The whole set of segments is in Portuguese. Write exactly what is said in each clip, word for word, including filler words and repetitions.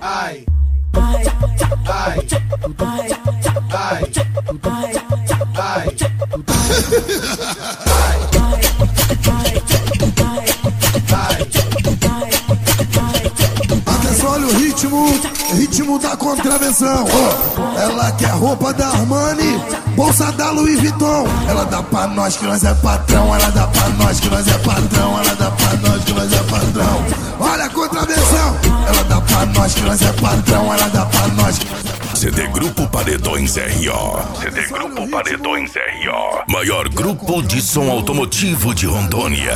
ai, ai, ai, ai, ai, Atenção, olha o ritmo, ritmo da contravenção. Oh, ela quer roupa da Armani, bolsa da Louis Vuitton. Ela dá pra nós que nós é patrão, ela dá pra nós que nós é patrão, ela dá pra nós que nós é patrão. Olha a contravenção, ela dá pra nós que nós é patrão, ela dá pra nós que nós é patrão. C D Grupo Paredões R O. C D Grupo Paredões R O. Maior grupo de som automotivo de Rondônia.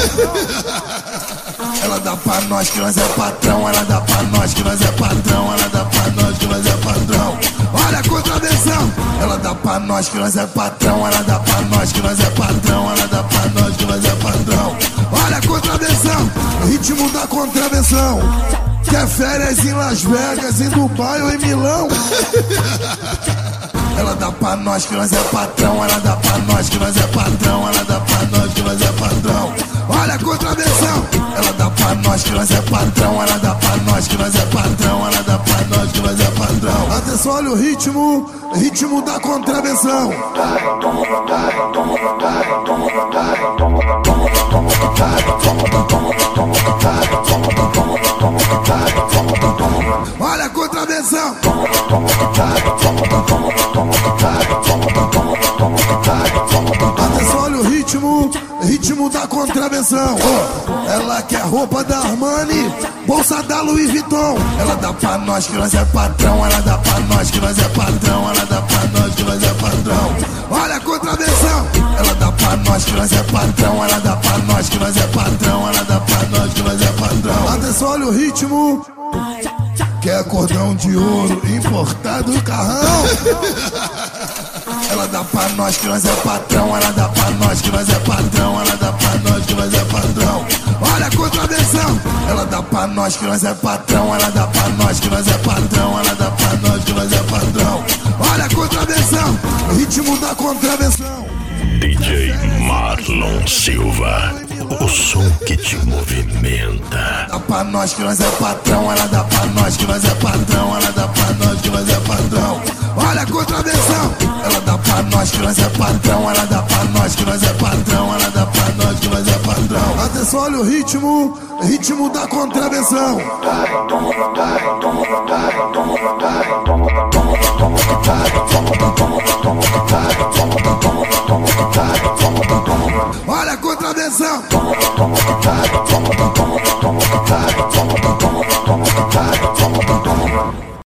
Ela dá pra nós que nós é patrão, ela dá pra nós que nós é patrão, ela dá pra nós que nós é patrão. Olha a contravenção, ela dá pra nós que nós é patrão, ela dá pra nós que nós é patrão, ela dá pra nós que nós é patrão. Olha a contravenção, ritmo da contravenção. Quer férias em Las Vegas, em Dubai ou em Milão? Ela dá pra nós que nós é patrão, ela dá pra nós que nós é patrão, ela dá pra nós que nós é patrão. Olha a contravenção, ela dá pra nós que nós é patrão, ela dá pra nós que nós é patrão, ela dá pra nós que nós é patrão. Atenção, olha o ritmo, ritmo da contravenção. Olha a contravenção. Atenção, olha o ritmo, ritmo da contravenção. Oh, ela quer roupa da Armani, bolsa da Louis Vuitton. Ela dá pra nós que nós é patrão, ela dá pra nós que nós é patrão, ela dá pra nós que nós é patrão. Olha a contravenção, ela dá pra nós que nós é patrão, ela dá pra nós que nós é patrão, ela dá pra nós que nós é patrão. Atenção, olha o ritmo. Quer cordão de ouro importado carrão? Ela dá pra nós que nós é patrão, ela dá pra nós que nós é patrão, ela dá pra nós que nós é patrão. Olha a contravenção, ela dá pra nós que nós é patrão, ela dá pra nós que nós é patrão, ela dá pra nós que nós é patrão. Olha a contravenção, ritmo da contravenção. D J Marlon Silva, o som que te movimenta. Dá pra nós que nós é patrão, ela dá pra nós que nós é patrão, ela dá pra nós que nós é patrão. Olha a contravenção, ela dá pra nós que nós é patrão, ela dá pra nós que nós é patrão, ela dá pra nós que nós é patrão. Atenção, olha o ritmo, ritmo da contravenção.